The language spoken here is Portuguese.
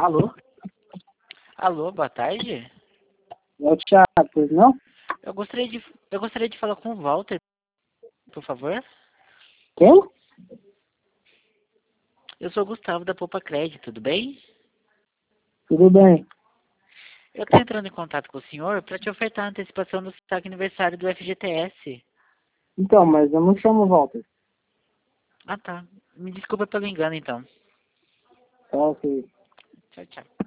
Alô? Alô, boa tarde. É o Thiago, pois não? Eu gostaria de falar com o Walter, por favor. Quem? Eu sou o Gustavo da Poupa Crédito, tudo bem? Tudo bem. Eu estou entrando em contato com o senhor para te ofertar a antecipação do saque aniversário do FGTS. Então, mas eu não chamo Walter. Ah, tá. Me desculpa pelo engano, então. Tá, ok. Tchau, tchau.